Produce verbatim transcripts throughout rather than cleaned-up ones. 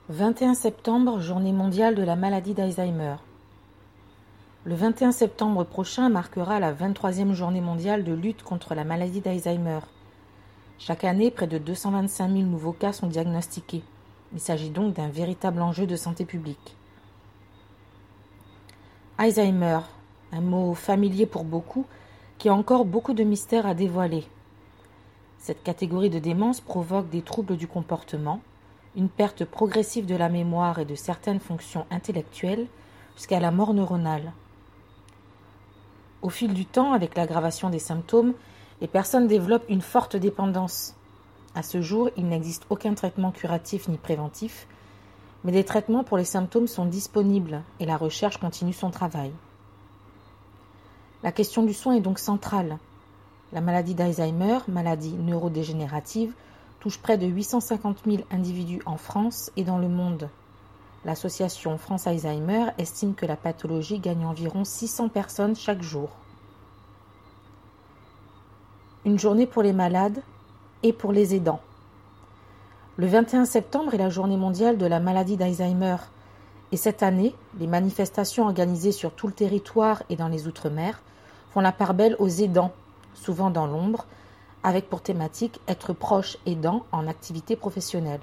vingt et un septembre, journée mondiale de la maladie d'Alzheimer. Le vingt et un septembre prochain marquera la vingt-troisième journée mondiale de lutte contre la maladie d'Alzheimer. Chaque année, près de deux cent vingt-cinq mille nouveaux cas sont diagnostiqués. Il s'agit donc d'un véritable enjeu de santé publique. Alzheimer, un mot familier pour beaucoup, qui a encore beaucoup de mystères à dévoiler. Cette catégorie de démence provoque des troubles du comportement, une perte progressive de la mémoire et de certaines fonctions intellectuelles jusqu'à la mort neuronale. Au fil du temps, avec l'aggravation des symptômes, les personnes développent une forte dépendance. À ce jour, il n'existe aucun traitement curatif ni préventif, mais des traitements pour les symptômes sont disponibles et la recherche continue son travail. La question du soin est donc centrale. La maladie d'Alzheimer, maladie neurodégénérative, touche près de huit cent cinquante mille individus en France et dans le monde. L'association France Alzheimer estime que la pathologie gagne environ six cents personnes chaque jour. Une journée pour les malades et pour les aidants. Le vingt et un septembre est la journée mondiale de la maladie d'Alzheimer. Et cette année, les manifestations organisées sur tout le territoire et dans les Outre-mer font la part belle aux aidants, souvent dans l'ombre, avec pour thématique être proche aidant en activité professionnelle.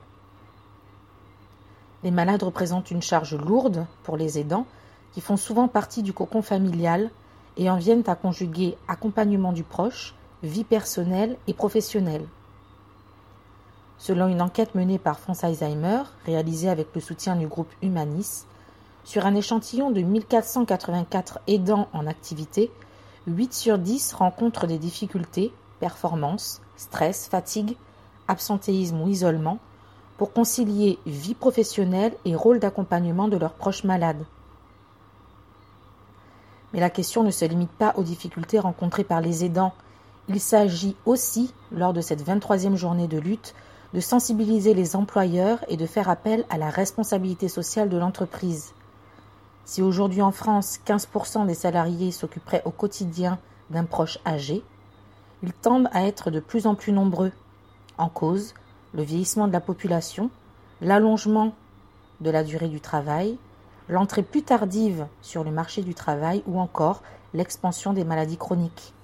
Les malades représentent une charge lourde pour les aidants qui font souvent partie du cocon familial et en viennent à conjuguer accompagnement du proche, vie personnelle et professionnelle. Selon une enquête menée par France Alzheimer, réalisée avec le soutien du groupe Humanis, sur un échantillon de mille quatre cent quatre-vingt-quatre aidants en activité, huit sur dix rencontrent des difficultés, performance, stress, fatigue, absentéisme ou isolement, pour concilier vie professionnelle et rôle d'accompagnement de leurs proches malades. Mais la question ne se limite pas aux difficultés rencontrées par les aidants. Il s'agit aussi, lors de cette vingt-troisième journée de lutte, de sensibiliser les employeurs et de faire appel à la responsabilité sociale de l'entreprise. Si aujourd'hui en France, quinze pour cent des salariés s'occuperaient au quotidien d'un proche âgé, ils tendent à être de plus en plus nombreux. En cause, le vieillissement de la population, l'allongement de la durée du travail, l'entrée plus tardive sur le marché du travail ou encore l'expansion des maladies chroniques.